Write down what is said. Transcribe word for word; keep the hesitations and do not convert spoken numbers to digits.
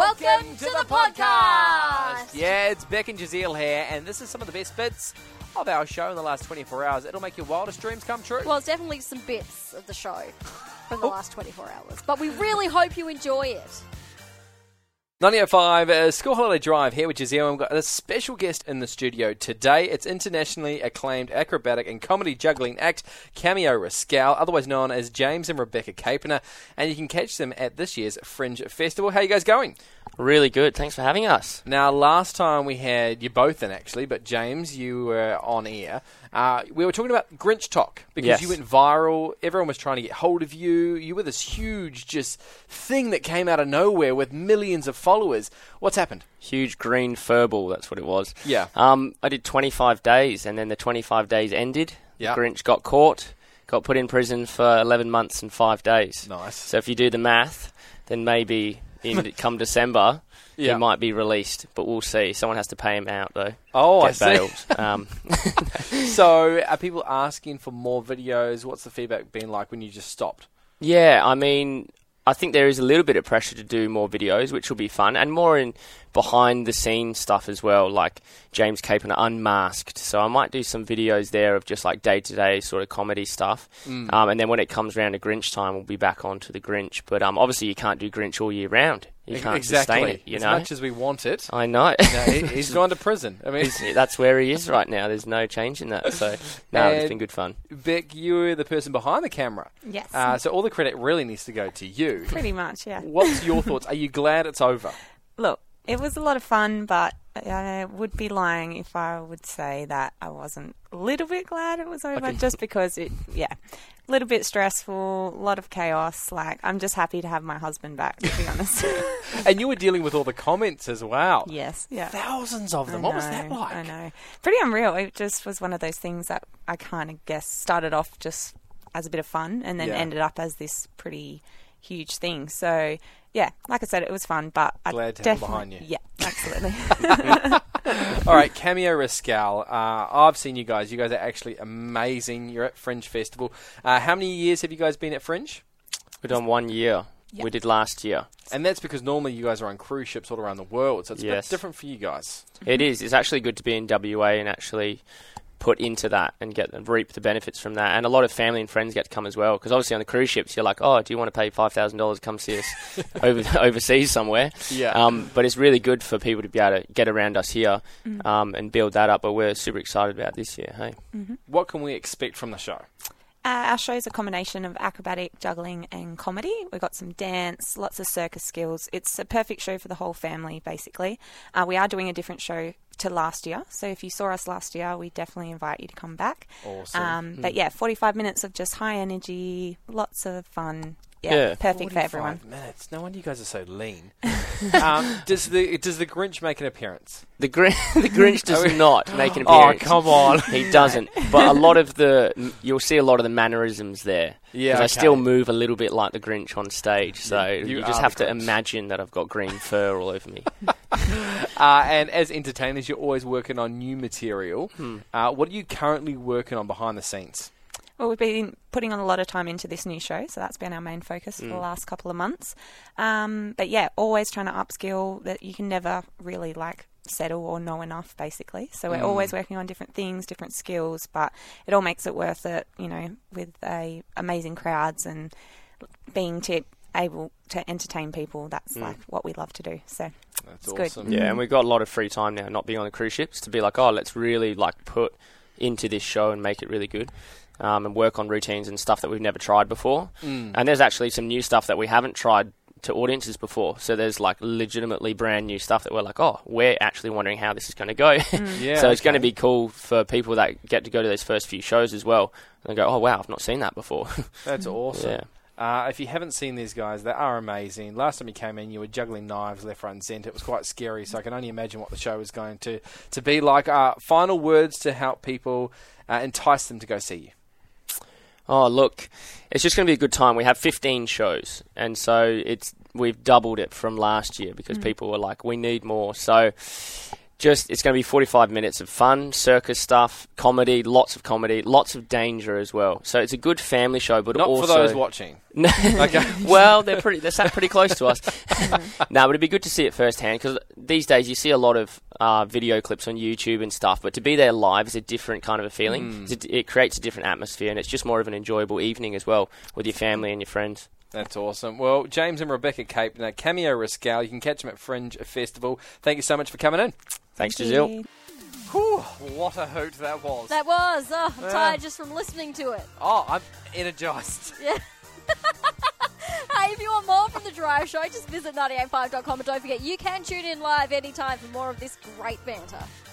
Welcome to the podcast! Yeah, it's Beck and Jazeel here, and this is some of the best bits of our show in the last twenty-four hours. It'll make your wildest dreams come true. Well, it's definitely some bits of the show from the last twenty-four hours, but we really hope you enjoy it. ninety oh five uh, School Holiday Drive here with Jazeel. We've got a special guest in the studio today. It's internationally acclaimed acrobatic and comedy juggling act Cameo Rascal, otherwise known as James and Rebecca Capener, and you can catch them at this year's Fringe Festival. How are you guys going? Really good. Thanks for having us. Now, last time we had you both in, actually, but James, you were on air. Uh, we were talking about Grinch Talk because yes. you went viral. Everyone was trying to get hold of you. You were this huge just thing that came out of nowhere with millions of followers. What's happened? Huge green furball, that's what it was. Yeah. Um, I did twenty-five days, and then the twenty-five days ended. Yeah. The Grinch got caught, got put in prison for eleven months and five days. Nice. So if you do the math, then maybe in come December, yeah. he might be released, but we'll see. Someone has to pay him out, though. Oh, Get I bailed. see. um, So are people asking for more videos? What's the feedback been like when you just stopped? Yeah, I mean, I think there is a little bit of pressure to do more videos, which will be fun, and more in behind-the-scenes stuff as well, like James Capener Unmasked. So I might do some videos there of just like day-to-day sort of comedy stuff. Mm. Um, and then when it comes around to Grinch time, we'll be back onto the Grinch. But um, obviously you can't do Grinch all year round. You can't exactly. sustain it, you as know? much as we want it. I know. No, he, he's gone to prison. I mean, he's, that's where he is right now. There's no change in that. So, no, it's been good fun. Beck, you're the person behind the camera. Yes. Uh, so all the credit really needs to go to you. Pretty much, yeah. What's your thoughts? Are you glad it's over? Look, it was a lot of fun, but I would be lying if I would say that I wasn't a little bit glad it was over, okay. just because it, yeah, a little bit stressful, a lot of chaos. Like, I'm just happy to have my husband back, to be honest. And you were dealing with all the comments as well. Yes, yeah. Thousands of them. I What know, was that like? I know. Pretty unreal. It just was one of those things that I kind of guess started off just as a bit of fun and then yeah. ended up as this pretty huge thing. So, yeah, like I said, it was fun, but glad I to definitely, have him behind you. Yeah, absolutely. All right, Cameo Rascal. Uh, I've seen you guys. You guys are actually amazing. You're at Fringe Festival. Uh, how many years have you guys been at Fringe? We've done one year. Yep. We did last year. And that's because normally you guys are on cruise ships all around the world, so it's yes. a bit different for you guys. It is. It's actually good to be in W A and actually put into that and get reap the benefits from that. And a lot of family and friends get to come as well, because obviously on the cruise ships you're like, oh, do you want to pay five thousand dollars to come see us over, overseas somewhere? Yeah. Um, but it's really good for people to be able to get around us here mm-hmm. um, and build that up. But we're super excited about this year. Hey, mm-hmm. What can we expect from the show? Uh, our show is a combination of acrobatic, juggling and comedy. We've got some dance, lots of circus skills. It's a perfect show for the whole family, basically. Uh, we are doing a different show to last year, so if you saw us last year, we definitely invite you to come back. Awesome. Um, hmm. But yeah, forty-five minutes of just high energy, lots of fun. Yeah, yeah. perfect for everyone. Minutes. No wonder you guys are so lean. um, does the does the Grinch make an appearance? The, Gr- the Grinch does not make an Oh, appearance. come on. He doesn't. But a lot of the, you'll see a lot of the mannerisms there. Yeah, Because okay. I still move a little bit like the Grinch on stage. So you, you, you just are have the to Grinch. imagine that I've got green fur all over me. uh, and as entertainers, you're always working on new material. Hmm. Uh, what are you currently working on behind the scenes? Well, we've been putting on a lot of time into this new show, so that's been our main focus for Mm. the last couple of months. Um, but yeah, always trying to upskill. That you can never really like settle or know enough, basically. So we're Mm. always working on different things, different skills, but it all makes it worth it, you know, with a amazing crowds and being to able to entertain people. That's Mm. like what we love to do. So That's it's awesome. good. Yeah, and we've got a lot of free time now, not being on the cruise ships, to be like, oh, let's really like put into this show and make it really good. Um, and work on routines and stuff that we've never tried before. Mm. And there's actually some new stuff that we haven't tried to audiences before. So there's like legitimately brand new stuff that we're like, oh, we're actually wondering how this is going to go. Mm. Yeah, so it's okay. going to be cool for people that get to go to those first few shows as well. And go, oh, wow, I've not seen that before. That's awesome. Yeah. Uh, if you haven't seen these guys, they are amazing. Last time you came in, you were juggling knives left, right, and centre. It was quite scary, so I can only imagine what the show is going to, to be like. Uh, final words to help people uh, entice them to go see you. Oh, look, it's just going to be a good time. We have fifteen shows, and so it's we've doubled it from last year because Mm. people were like, we need more. So Just, it's going to be forty-five minutes of fun, circus stuff, comedy, lots of comedy, lots of danger as well. So it's a good family show, but Not also... for those watching. Okay. Well, they're pretty. They're sat pretty close to us. No, but it'd be good to see it firsthand because these days you see a lot of uh, video clips on YouTube and stuff, but to be there live is a different kind of a feeling. Mm. It, it creates a different atmosphere, and it's just more of an enjoyable evening as well with your family and your friends. That's awesome. Well, James and Rebecca Cape, now Cameo Rascal, you can catch them at Fringe Festival. Thank you so much for coming in. Thanks, Thank Giselle. you. Whew, what a hoot that was. That was. Oh, I'm Yeah. tired just from listening to it. Oh, I'm energised. Yeah. Hey, if you want more from The Drive Show, just visit ninety eight five dot com and don't forget you can tune in live anytime for more of this great banter.